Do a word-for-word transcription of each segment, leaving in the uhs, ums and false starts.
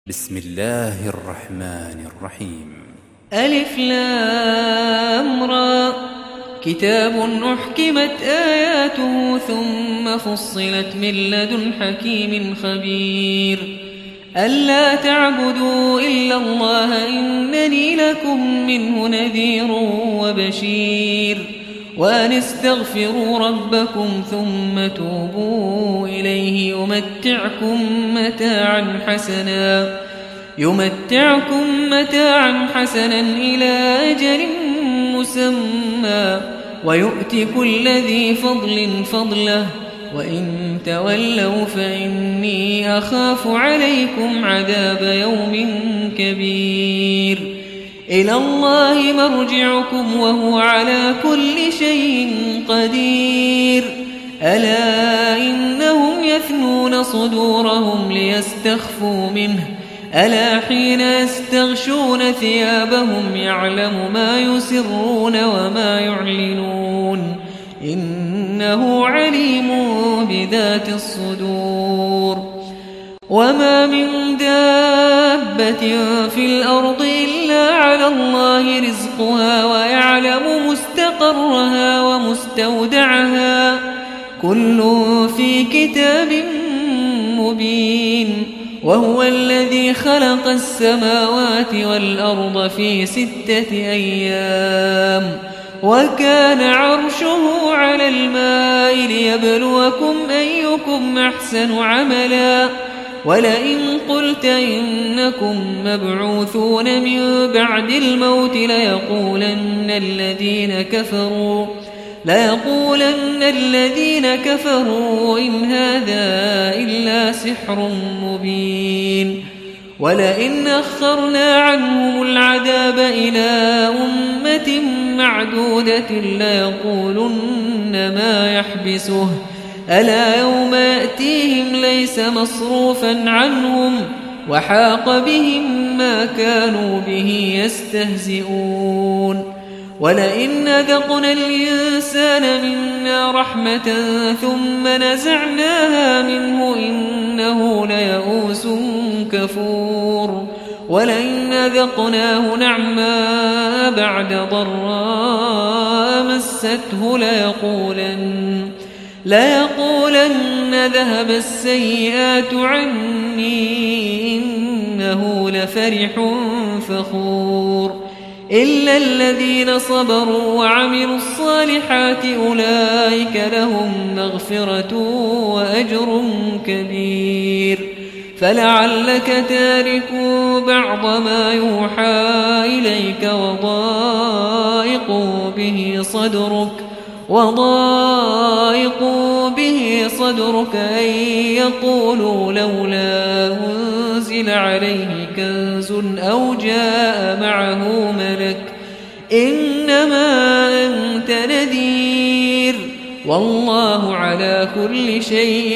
بسم الله الرحمن الرحيم. ألف لام را. كتاب أحكمت آياته ثم فصلت من لدن حكيم خبير. ألا تعبدوا إلا الله إنني لكم منه نذير وبشير. وأن استغفروا ربكم ثم توبوا إليه يمتعكم متاعا حسنا يمتعكم متاعا حسنا إلى أجل مسمى ويؤتي كل ذي فضل فضله وإن تولوا فإني أخاف عليكم عذاب يوم كبير. إلى الله مرجعكم وهو على كل شيء قدير. ألا إنهم يثنون صدورهم ليستخفوا منه ألا حين يستغشون ثيابهم يعلم ما يسرون وما يعلنون إنه عليم بذات الصدور. وما من دابة في الأرض إلا على الله رزقها ويعلم مستقرها ومستودعها كل في كتاب مبين. وهو الذي خلق السماوات والأرض في ستة أيام وكان عرشه على الماء ليبلوكم أيكم أحسن عملا. ولئن قلت إنكم مبعوثون من بعد الموت ليقولن الذين كفروا ليقولن الذين كفروا إن هذا إلا سحر مبين. ولئن أخرنا عنهم العذاب إلى أمة معدودة ليقولن ما يحبسه ألا يوم يأتيهم ليس مصروفا عنهم وحاق بهم ما كانوا به يستهزئون. ولئن أذقنا الإنسان منا رحمة ثم نزعناها منه إنه ليئوس كفور. ولئن أذقناه نعماء بعد ضراء مسته ليقولن ليقولن ذهب السيئات عني إنه لفرح فخور. إلا الذين صبروا وعملوا الصالحات أولئك لهم مغفرة وأجر كبير. فلعلك تارك بعض ما يوحى إليك وضائق به صدرك وضائق به صدرك أن يقولوا لولا أنزل عليه كنز أو جاء معه ملك إنما أنت نذير والله على كل شيء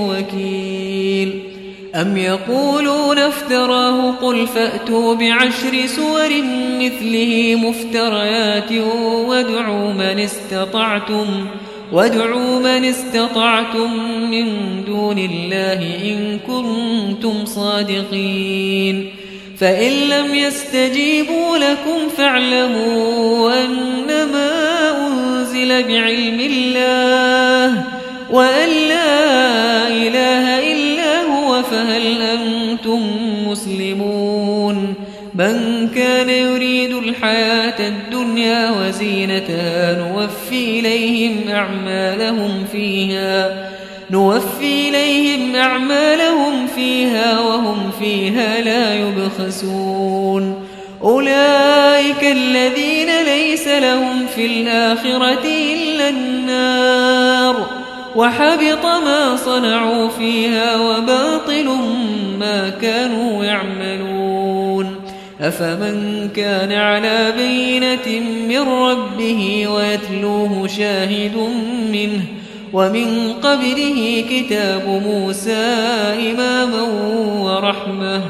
وكيل. أم يقولون افتراه قل فأتوا بعشر سور مثله مفتريات وادعوا من استطعتم وادعوا من استطعتم من دون الله إن كنتم صادقين. فإن لم يستجيبوا لكم فاعلموا أنما أنزل بعلم الله وأن لا إله إلا هو فهل أنتم مسلمون. من كان يريد الحياة الدنيا وزينتها نوفي إليهم أعمالهم فيها نوفي إليهم أعمالهم فيها وهم فيها لا يبخسون. أولئك الذين ليس لهم في الآخرة إلا النار وحبط ما صنعوا فيها وباطل ما كانوا يعملون. أفمن كان على بينة من ربه ويتلوه شاهد منه ومن قبله كتاب موسى إماما ورحمة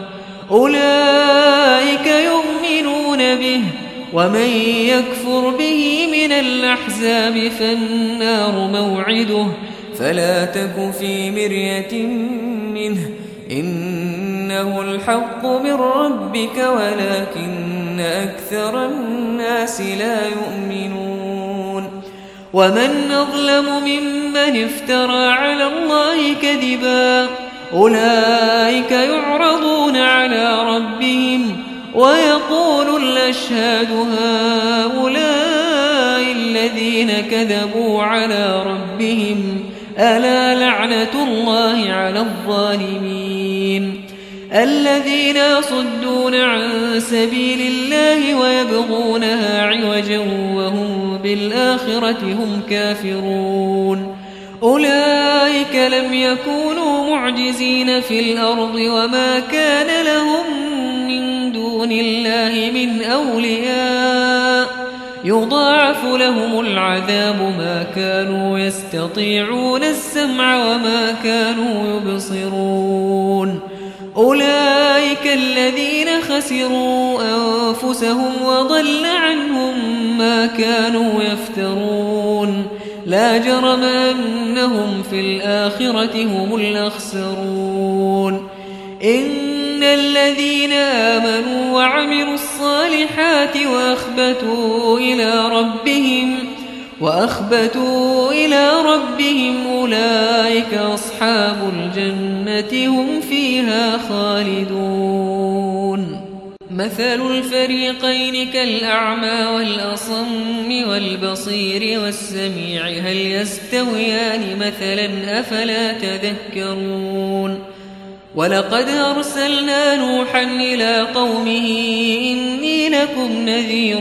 أولئك يؤمنون به. ومن يكفر به من الأحزاب فالنار موعده فلا تك في مرية منه إن إنه الحق من ربك ولكن أكثر الناس لا يؤمنون ومن أظلم ممن افترى على الله كذبا أولئك يعرضون على ربهم ويقول الأشهاد هؤلاء الذين كذبوا على ربهم ألا لعنة الله على الظالمين الذين يصدون عن سبيل الله ويبغونها عوجا وهم بالآخرة هم كافرون أولئك لم يكونوا معجزين في الأرض وما كان لهم من دون الله من أولياء يضاعف لهم العذاب ما كانوا يستطيعون السمع وما كانوا يبصرون أولئك الذين خسروا أنفسهم وضل عنهم ما كانوا يفترون لا جرم أنهم في الآخرة هم الأخسرون إن الذين آمنوا وعملوا الصالحات وأخبتوا إلى ربهم وأخبتوا إلى ربهم أولئك أصحاب الجنة هم فيها خالدون مثل الفريقين كالأعمى والأصم والبصير والسميع هل يستويان مثلا أفلا تذكرون ولقد أرسلنا نوحا إلى قومه إني لكم نذير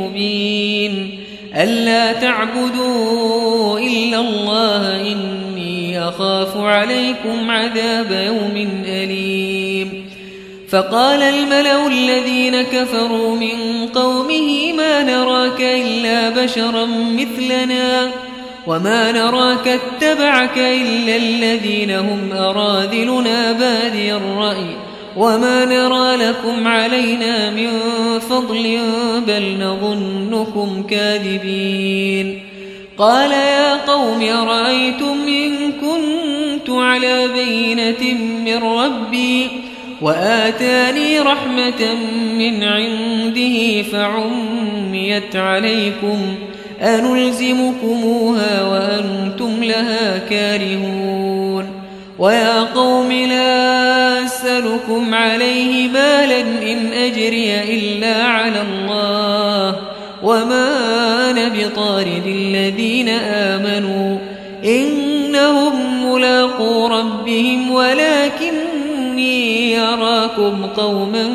مبين ألا تعبدوا إلا الله إني أخاف عليكم عذاب يوم أليم فقال الملأ الذين كفروا من قومه ما نراك إلا بشرا مثلنا وما نراك اتبعك إلا الذين هم أراذلنا بادي الرأي وما نرى لكم علينا من فضل بل نظنكم كاذبين قال يا قوم أرأيتم إن كنت على بينة من ربي وآتاني رحمة من عنده فعميت عليكم أنلزمكموها وأنتم لها كارهون ويا قوم لا أسألكم عليه مالا إن أجري إلا على الله وما أنا بطارد الذين آمنوا إنهم ملاقو ربهم ولكني أراكم قوما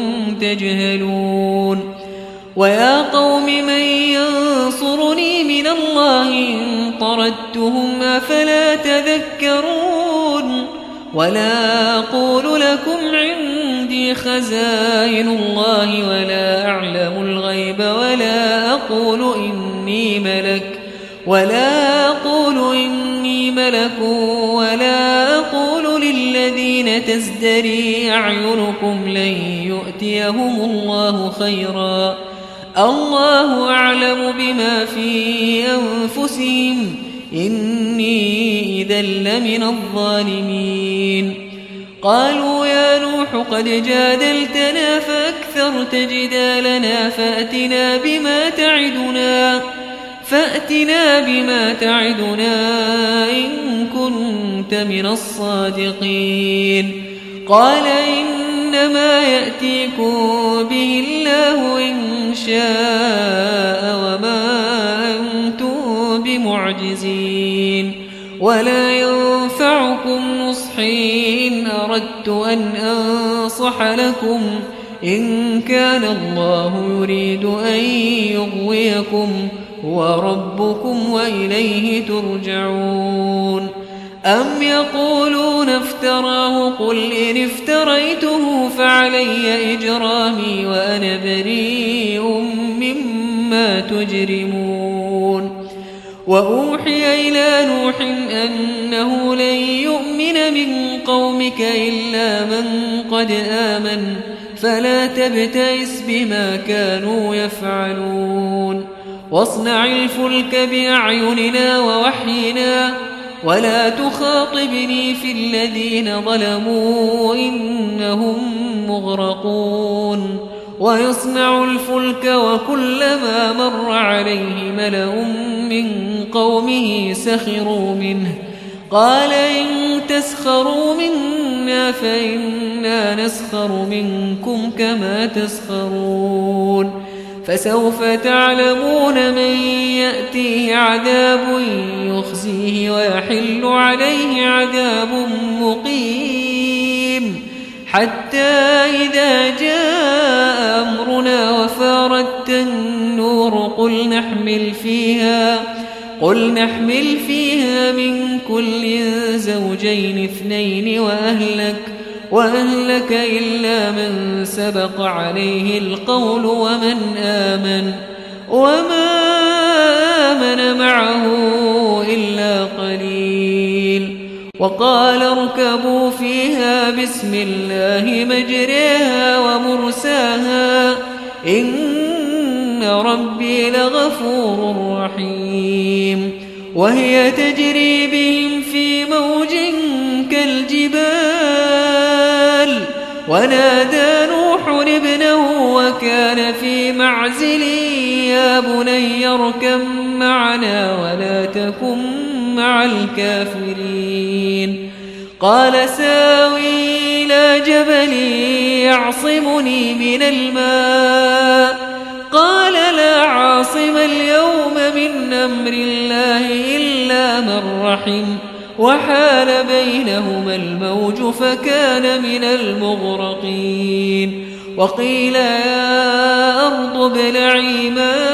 تجهلون ويا قوم من ينصرني من الله إن طردتهم أفلا تذكرون ولا أقول لكم عندي خزائن الله ولا أعلم الغيب ولا أقول إني ملك ولا أقول إني ملك ولا أقول للذين تزدري أعينكم لن يؤتيهم الله خيرا الله أعلم بما في أنفسهم إني إذا لمن الظالمين قالوا يا نوح قد جادلتنا فأكثرت جدالنا فأتنا بما تعدنا فأتنا بما تعدنا إن كنت من الصادقين قال إنما يأتيكم به الله إن شاء وما أنتم بمعجزين ولا ينفعكم نصحي إن أردت أن أنصح لكم إن كان الله يريد أن يغويكم هو ربكم وإليه ترجعون أم يقولون افتراه قل إن افتريته فعلي إجرامي وأنا بريء مما تجرمون وأوحي إلى نوح أنه لن يؤمن من قومك إلا من قد آمن فلا تبتئس بما كانوا يفعلون واصنع الفلك بأعيننا ووحينا ولا تخاطبني في الذين ظلموا إنهم مغرقون ويصنع الفلك وكلما مر عليه ملأ من قومه سخروا منه قال إن تسخروا منا فإنا نسخر منكم كما تسخرون فسوف تعلمون من يأتيه عذاب يخزيه ويحل عليه عذاب مقيم حتى إذا جاء أمرنا وفارت النور قل نحمل فيها قل نحمل فيها من كل زوجين اثنين وأهلك وأهلك إلا من سبق عليه القول ومن آمن وما آمن معه إلا قليل وقال اركبوا فيها بسم الله مجريها ومرساها إن ربي لغفور رحيم وهي تجري بهم في موج كالجبال ونادى نوح ابنه وكان في معزل يا بني اركب معنا ولا تكن مع الكافرين قال ساوي إلى جبل يعصمني من الماء قال لا عاصم اليوم من أمر الله إلا من رحم وحال بينهما الموج فكان من المغرقين وقيل يا أرض ابلعي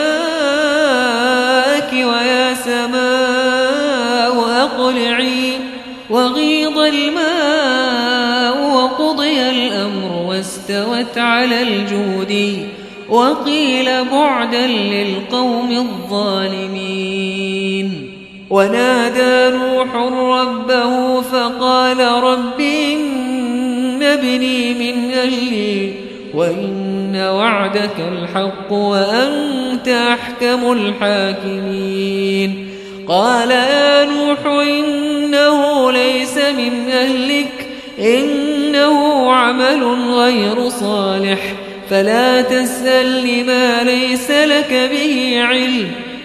ماءك ويا سماء أقلعي وغيض الماء وقضي الأمر واستوت على الجود وقيل بعدا للقوم الظالمين ونادى نوح ربه فقال رب إن ابني من أهلي وإن وعدك الحق وأنت أحكم الحاكمين قال يا نوح إنه ليس من أهلك إنه عمل غير صالح فلا تسأل لما ليس لك به علم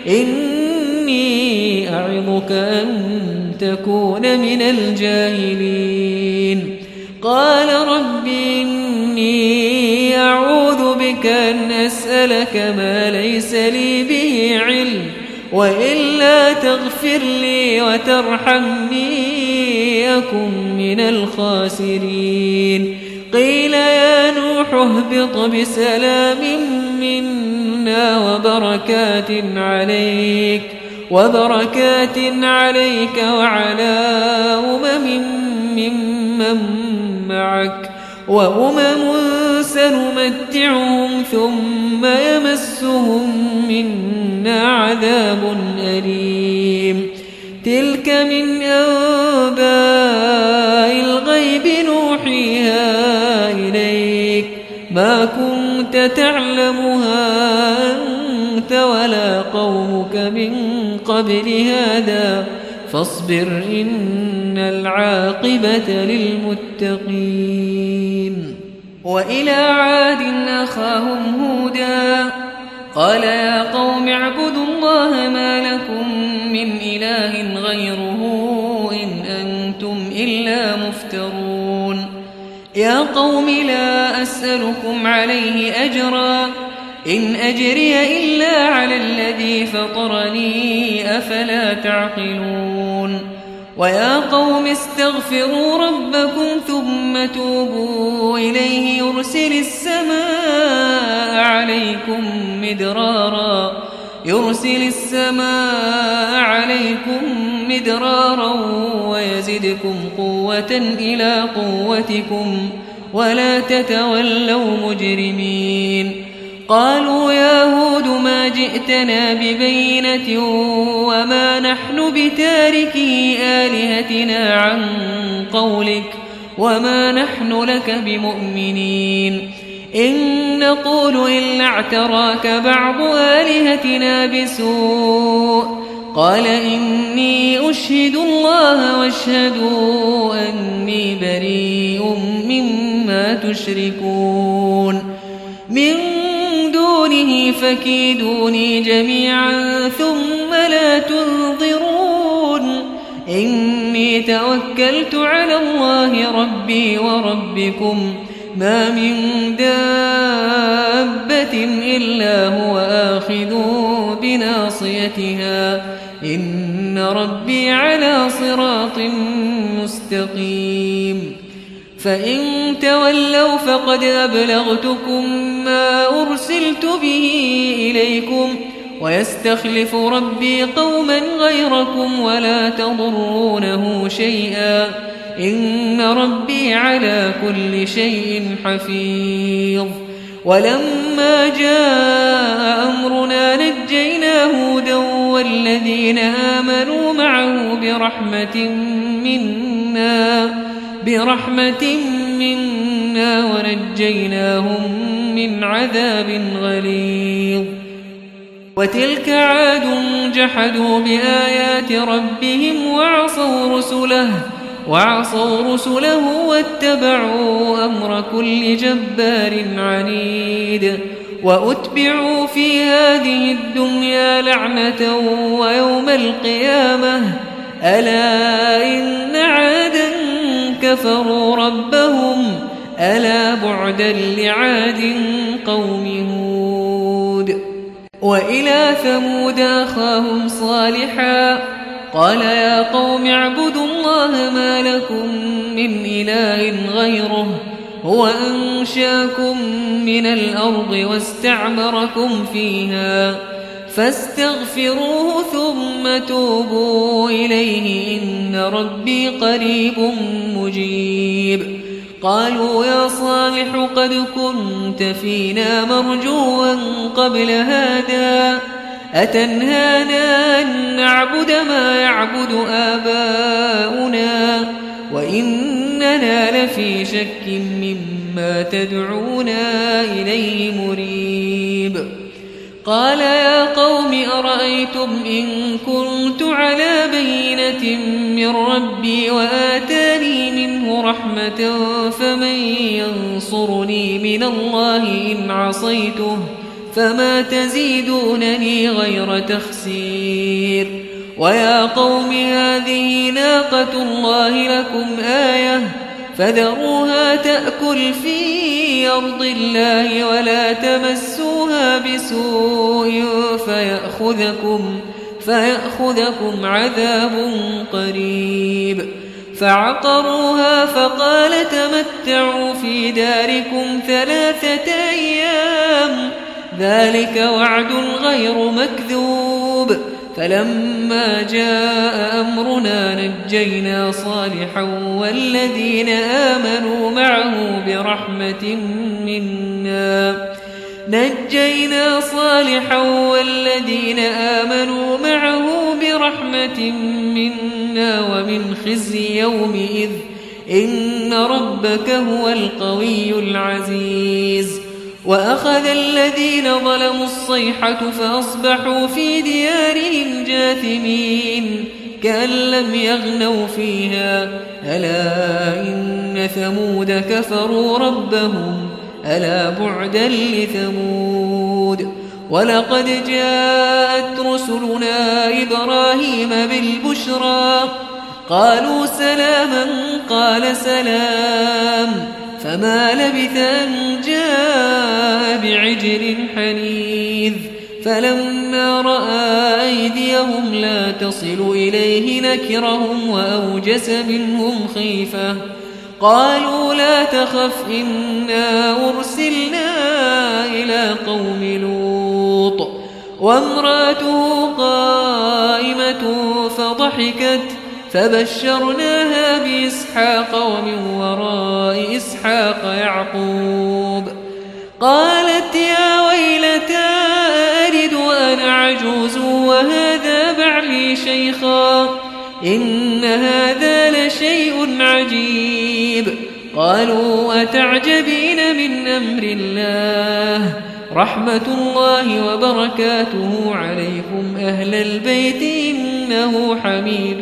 إني أعظك أن تكون من الجاهلين قال رب إني أعوذ بك أن أسألك ما ليس لي به علم وإلا تغفر لي وترحمني أكن من الخاسرين قيل يا نوح اهبط بسلام منا وبركات عليك وبركات عليك وعلى أمم ممن معك وأمم سنمتعهم ثم يمسهم منا عذاب أليم تلك من أنباء الغيب نوحيها إليك ما كنت تعلمها أنت ولا قومك من قبل هذا فاصبر إن العاقبة للمتقين وإلى عاد أخاهم هودا قال يا قوم اعبدوا الله ما لكم من إله غيره إن أنتم إلا مفترون يا قوم لا أسألكم عليه أجرا إن أجري إلا على الذي فطرني أفلا تعقلون ويا قوم استغفروا ربكم ثم توبوا إليه يرسل السماء عليكم مدرارا يرسل السماء عليكم مدرارا ويزدكم قوة إلى قوتكم ولا تتولوا مجرمين قالوا يا هود ما جئتنا ببينة وما نحن بتاركي آلهتنا عن قولك وما نحن لك بمؤمنين إن نقول إلا اعتراك بعض آلهتنا بسوء قال إني أشهد الله واشهدوا أني بريء مما تشركون من دونه فكيدوني جميعا ثم لا تنظرون إني توكلت على الله ربي وربكم ما من دابة إلا هو آخذ بناصيتها إن ربي على صراط مستقيم فإن تولوا فقد أبلغتكم ما أرسلت به إليكم ويستخلف ربي قوما غيركم ولا تضرونه شيئا إن ربي على كل شيء حفيظ ولما جاء أمرنا نجينا هودا والذين آمنوا معه برحمة منا برحمة منا ونجيناهم من عذاب غليظ وتلك عاد جحدوا بآيات ربهم وعصوا رسله وعصوا رسله واتبعوا أمر كل جبار عنيد وأتبعوا في هذه الدنيا لعنة ويوم القيامة ألا إن عادا كفروا ربهم ألا بعدا لعاد قوم هود وإلى ثمود أخاهم صالحا قال يا قوم اعبدوا الله ما لكم من إله غيره هو أنشاكم من الأرض واستعمركم فيها فاستغفروه ثم توبوا إليه إن ربي قريب مجيب قالوا يا صالح قد كنت فينا مرجوا قبل هذا أتنهانا أن نعبد ما يعبد آباؤنا وإننا لفي شك مما تدعونا إليه مريب قال يا قوم أرأيتم إن كنت على بينة من ربي وآتاني منه رحمة فمن ينصرني من الله إن عصيته فما تزيدونني غير تخسير ويا قوم هذه ناقة الله لكم آية فذروها تأكل في أرض الله ولا تمسوها بسوء فيأخذكم, فيأخذكم عذاب قريب فعقروها فقال تمتعوا في داركم ثلاثة أيام ذلك وعد غير مكذوب فلما جاء أمرنا نجينا صالحا والذين آمنوا معه برحمة منا نجينا صالحا والذين آمنوا معه برحمة منا ومن خزي يومئذ إن ربك هو القوي العزيز وأخذ الذين ظلموا الصيحة فأصبحوا في ديارهم جاثمين كأن لم يغنوا فيها ألا إن ثمود كفروا ربهم ألا بعدا لثمود ولقد جاءت رسلنا إبراهيم بالبشرى قالوا سلاما قال سلام فما لبث أن جاء بعجل حنيذ فلما رأى أيديهم لا تصل إليه نكرهم وأوجس منهم خيفة قالوا لا تخف إنا أرسلنا إلى قوم لوط وامرأته قائمة فضحكت فبشرناها بإسحاق ومن وراء إسحاق يعقوب قالت يا ويلتى ألد وأنا عجوز وهذا بعلي شيخا إن هذا لشيء عجيب قالوا أتعجبين من أمر الله رحمة الله وبركاته عليكم أهل البيت إنه حميد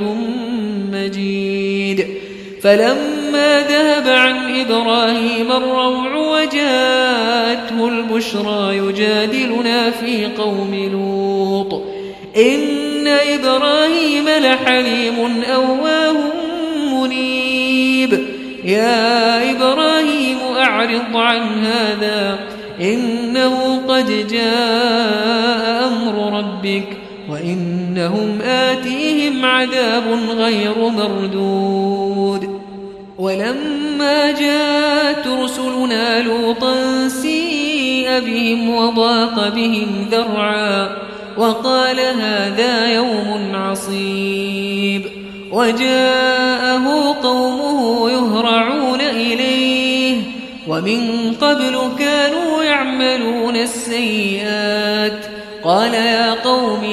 مجيد. فلما ذهب عن إبراهيم الروع وجاءته البشرى يجادلنا في قوم لوط إن إبراهيم لحليم أواه منيب. يا إبراهيم أعرض عن هذا إنه قد جاء أمر ربك وإنهم آتيهم عذاب غير مردود. ولما جاءت رسلنا لوطا سيء بهم وضاق بهم ذرعا وقال هذا يوم عصيب. وجاءه قومه يهرعون إليه ومن قبل كانوا يعملون السيئات. قال يا قوم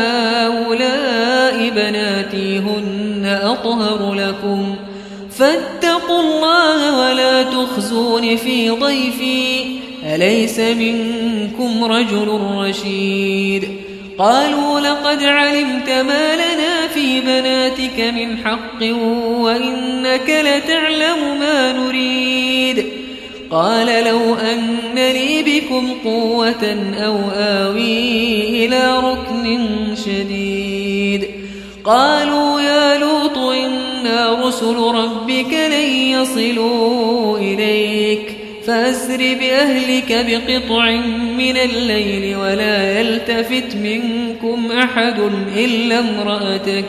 هؤلاء بناتي هن أطهر لكم فاتقوا الله ولا تخزون في ضيفي أليس منكم رجل رشيد. قالوا لقد علمت ما لنا في بناتك من حق وإنك لتعلم ما نريد. قال لو أن لي بكم قوة أو آوي إلى ركن شديد. قالوا يا لوط إنا رسل ربك لن يصلوا إليك فأسر بأهلك بقطع من الليل ولا يلتفت منكم أحد إلا امرأتك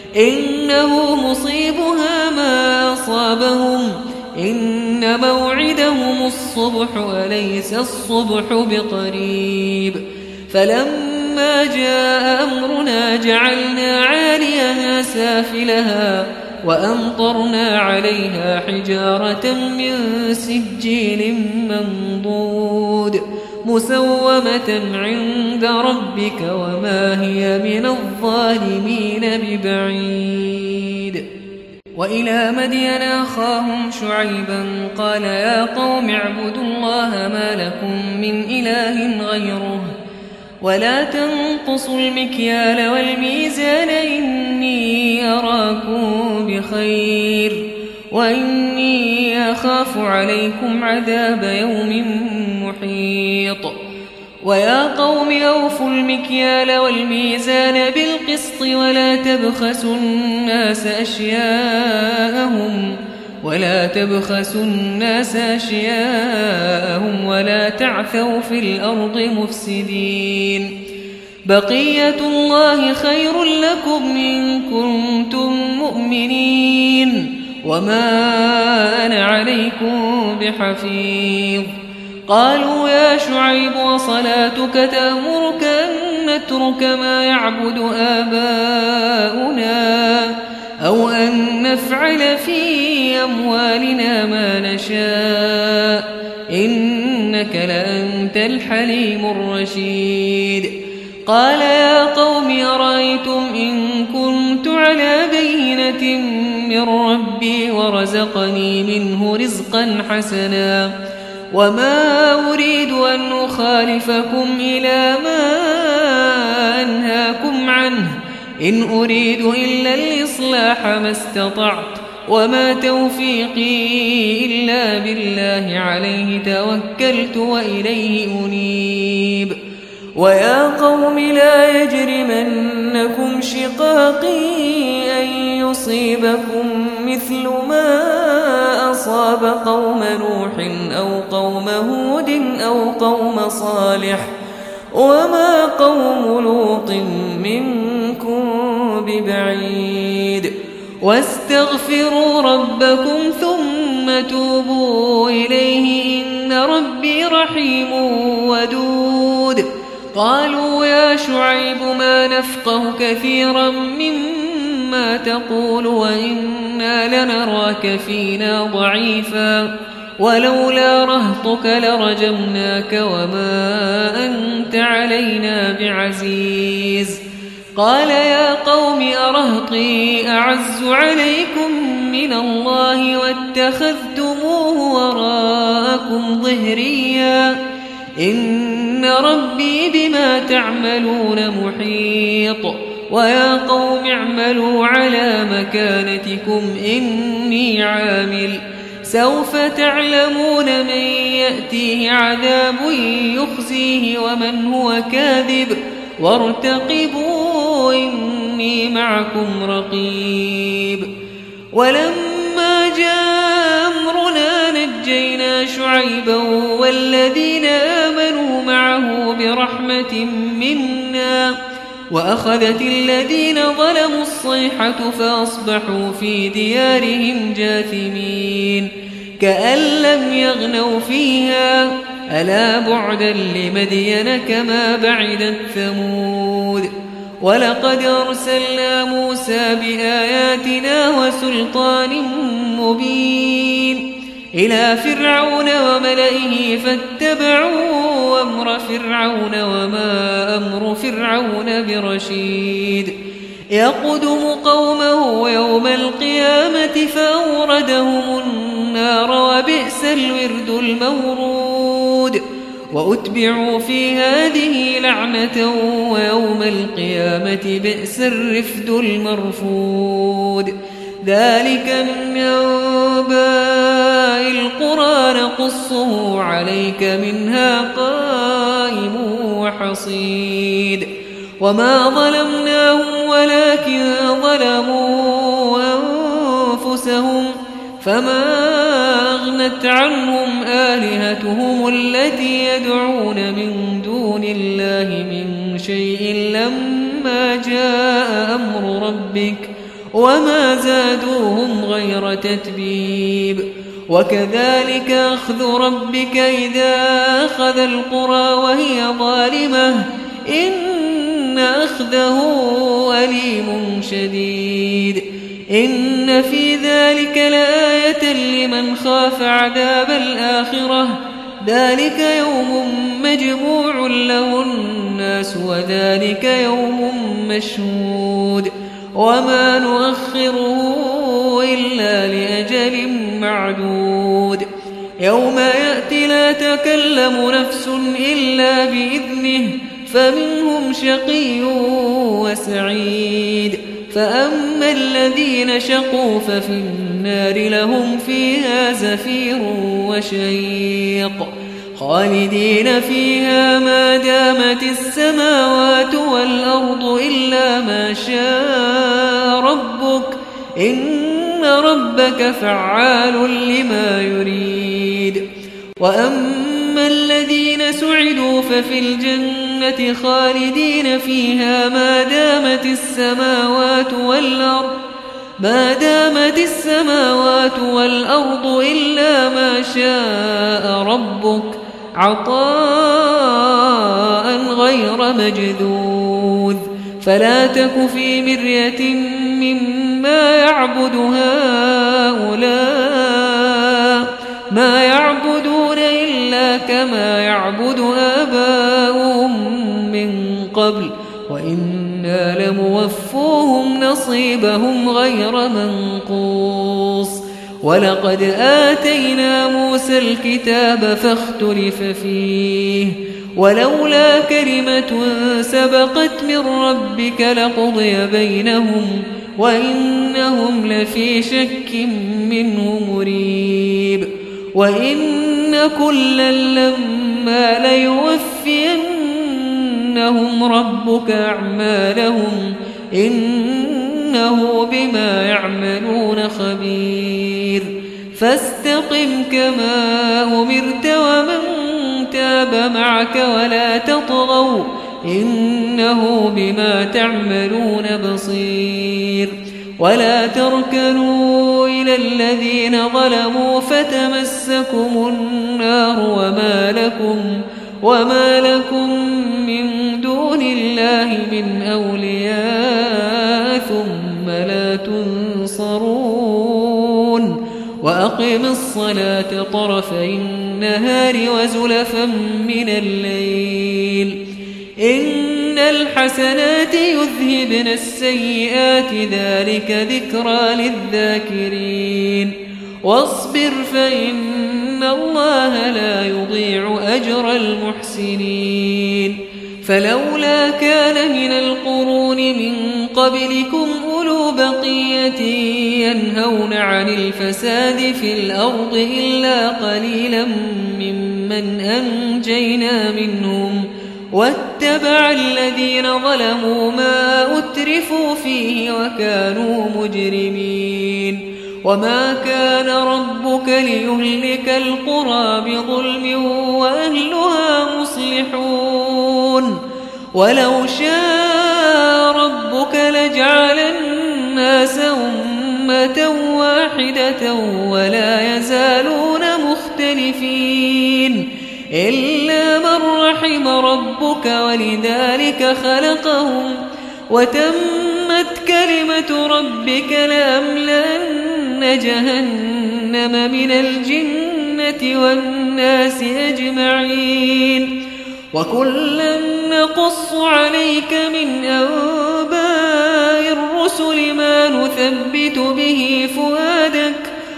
إنه مصيبها ما أصابهم إن موعدهم الصبح أليس الصبح بقريب. فلما جاء أمرنا جعلنا عاليها سافلها وأمطرنا عليها حجارة من سجيل منضود مسومة عند ربك وما هي من الظالمين ببعيد. وإلى مدين أخاهم شعيبا قال يا قوم اعبدوا الله ما لكم من إله غيره ولا تنقصوا المكيال والميزان إني أراكم بخير وإني أخاف عليكم عذاب يوم محيط. ويا قوم أوفوا المكيال والميزان بالقسط ولا تبخسوا الناس أشياءهم ولا تبخسوا الناس أشياءهم ولا تعثوا في الأرض مفسدين. بقية الله خير لكم إن كنتم مؤمنين وما أنا عليكم بحفيظ. قالوا يا شعيب وصلاتك تأمرك أن نترك ما يعبد آباؤنا أو أن نفعل في أموالنا ما نشاء إنك لأنت الحليم الرشيد. قال يا قوم أرأيتم إن كنت على بينة من ربي ورزقني منه رزقا حسنا وما أريد أن أخالفكم إلى ما أنهاكم عنه إن أريد إلا الإصلاح ما استطعت وما توفيقي إلا بالله عليه توكلت وإليه أنيب. ويا قوم لا يجرمنكم شقاقي أن يصيبكم مثل ما أصاب قوم نوح أو قوم هود أو قوم صالح وما قوم لوط منكم ببعيد. واستغفروا ربكم ثم توبوا إليه إن ربي رحيم ودود. قالوا يا شعيب ما نفقه كثيرا مما تقول وإنا لنراك فينا ضعيفا ولولا رهطك لرجمناك وما أنت علينا بعزيز. قال يا قوم أرهطي أعز عليكم من الله واتخذتموه وراءكم ظهريا إن ربي بما تعملون محيط ويا قوم اعملوا على مكانتكم إني عامل سوف تعلمون من يأتيه عذاب يخزيه ومن هو كاذب وارتقبوا إني معكم رقيب. ولما جاء أمرنا نجينا شعيبا والذين آمنوا معه برحمة منا وأخذت الذين ظلموا الصيحة فأصبحوا في ديارهم جاثمين كأن لم يغنوا فيها ألا بعدا لمدين كما بعدت ثمود. ولقد أرسلنا موسى بآياتنا وسلطان مبين إلى فرعون وملئه فاتبعوا أمر فرعون وما أمر فرعون برشيد يقدم قومه يوم القيامة فأوردهم النار وبئس الورد المورود وأتبعوا في هذه لعنة ويوم القيامة بئس الرفد المرفود. ذلك من أنباء القرى نقصه عليك منها قائم وحصيد. وما ظلمناهم ولكن ظلموا أنفسهم فما أغنت عنهم آلهتهم التي يدعون من دون الله من شيء لما جاء أمر ربك وما زادوهم غير تتبيب. وكذلك أخذ ربك إذا أخذ القرى وهي ظالمة إن أخذه أليم شديد. إن في ذلك لآية لمن خاف عذاب الآخرة ذلك يوم مجموع له الناس وذلك يوم مشهود وما نؤخره إلا لأجل معدود. يوم يأتي لا تكلم نفس إلا بإذنه فمنهم شقي وسعيد. فأما الذين شقوا ففي النار لهم فيها زفير وشيق خالدين فيها ما دامت السماوات والأرض إلا ما شاء ربك إن ربك فعال لما يريد. وأما الذين سعدوا ففي الجنة خالدين فيها ما دامت السماوات والأرض ما دامت السماوات والأرض إلا ما شاء ربك عطاء غير مجذوذ. فلا تك في مرية مما يعبد هؤلاء ما يعبدون إلا كما يعبد آباؤهم من قبل وإنا لموفوهم نصيبهم غير منقوص. ولقد آتينا موسى الكتاب فاختلف فيه ولولا كلمة سبقت من ربك لقضي بينهم وإنهم لفي شك منه مريب. وإن كلا لما ليوفينهم ربك أعمالهم إنه بما يعملون خبير. فاستقم كما أمرت ومن تاب معك ولا تطغوا إنه بما تعملون بصير. ولا تركنوا إلى الذين ظلموا فتمسكم النار وما لكم وما لكم من دون الله من أولياء ثم لا تنصرون. وأقم الصلاة طرفي النهار وزلفا من الليل إن الحسنات يذهبن السيئات ذلك ذكرى للذاكرين. واصبر فإن الله لا يضيع أجر المحسنين فلولا كان من القرون من قبلكم أولو بقية ينهون عن الفساد في الأرض إلا قليلا ممن أنجينا منهم واتبع الذين ظلموا ما أترفوا فيه وكانوا مجرمين وما كان ربك ليهلك القرى بظلم وأهلها مصلحون ولو شاء ربك لجعل الناس أمة واحدة ولا يزالون مختلفين إلا من رحم ربك ولذلك خلقهم وتمت كلمة ربك لأملأن جهنم من الجنة والناس أجمعين وكلا نقص عليك من أنباء الرسل ما نثبت به فؤادك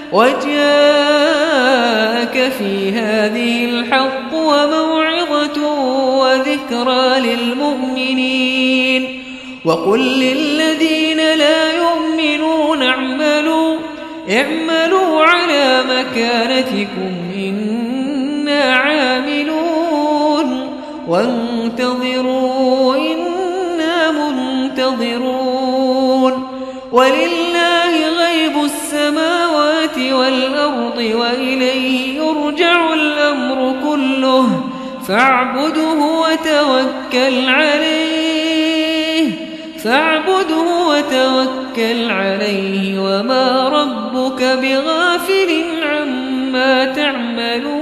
وجاءك في هذه الحق وموعظة وذكرى للمؤمنين وقل للذين لا يؤمنون اعملوا اعملوا على مكانتكم إنا عاملون وانتظروا إنا منتظرون ولله غيب السماوات والأرض وإليه يرجع الأمر كله فاعبده وتوكل عليه فاعبده وتوكل عليه وما ربك بغافل عما تعملون